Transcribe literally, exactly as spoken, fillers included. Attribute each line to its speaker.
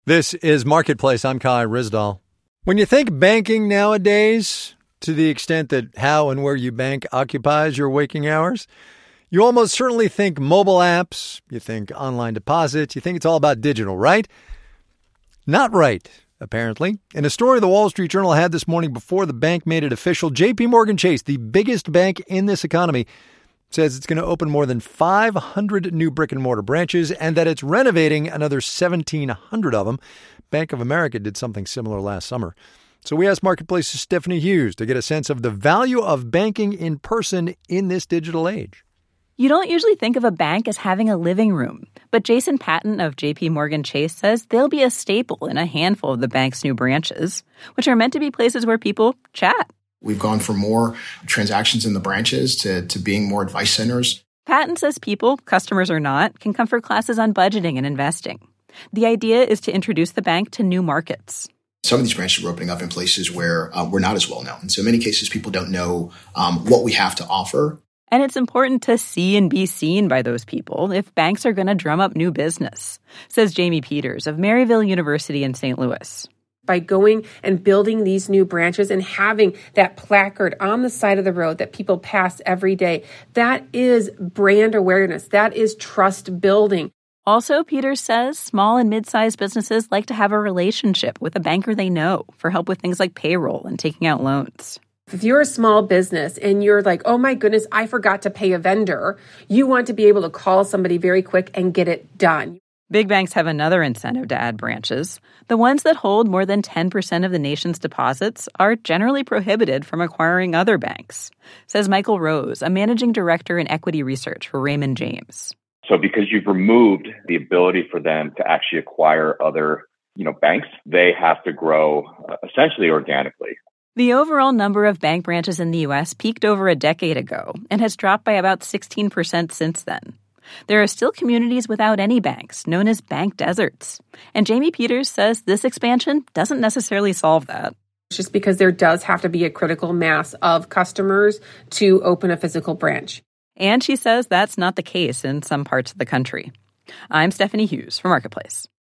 Speaker 1: This is Marketplace. I'm Kai Ryssdal. When you think banking nowadays, to the extent that how and where you bank occupies your waking hours, you almost certainly think mobile apps, you think online deposits, you think it's all about digital, right? Not right, apparently. In a story the Wall Street Journal had this morning before the bank made it official, J P Morgan Chase, the biggest bank in this economy, says it's going to open more than five hundred new brick-and-mortar branches and that it's renovating another seventeen hundred of them. Bank of America did something similar last summer. So we asked Marketplace's Stephanie Hughes to get a sense of the value of banking in person in this digital age.
Speaker 2: You don't usually think of a bank as having a living room, but Jason Patton of J P Morgan Chase says they'll be a staple in a handful of the bank's new branches, which are meant to be places where people chat.
Speaker 3: We've gone from more transactions in the branches to, to being more advice centers.
Speaker 2: Patton says people, customers or not, can come for classes on budgeting and investing. The idea is to introduce the bank to new markets.
Speaker 3: Some of these branches are opening up in places where uh, we're not as well known. So in many cases, people don't know um, what we have to offer.
Speaker 2: And it's important to see and be seen by those people if banks are going to drum up new business, says Jamie Peters of Maryville University in Saint Louis.
Speaker 4: By going and building these new branches and having that placard on the side of the road that people pass every day, that is brand awareness. That is trust building.
Speaker 2: Also, Peters says small and mid-sized businesses like to have a relationship with a banker they know for help with things like payroll and taking out loans.
Speaker 4: If you're a small business and you're like, oh my goodness, I forgot to pay a vendor, you want to be able to call somebody very quick and get it done.
Speaker 2: Big banks have another incentive to add branches. The ones that hold more than ten percent of the nation's deposits are generally prohibited from acquiring other banks, says Michael Rose, a managing director in equity research for Raymond James.
Speaker 5: So because you've removed the ability for them to actually acquire other, you know, banks, they have to grow uh, essentially organically.
Speaker 2: The overall number of bank branches in the U S peaked over a decade ago and has dropped by about sixteen percent since then. There are still communities without any banks, known as bank deserts. And Jamie Peters says this expansion doesn't necessarily solve that.
Speaker 4: Just because there does have to be a critical mass of customers to open a physical branch.
Speaker 2: And she says that's not the case in some parts of the country. I'm Stephanie Hughes for Marketplace.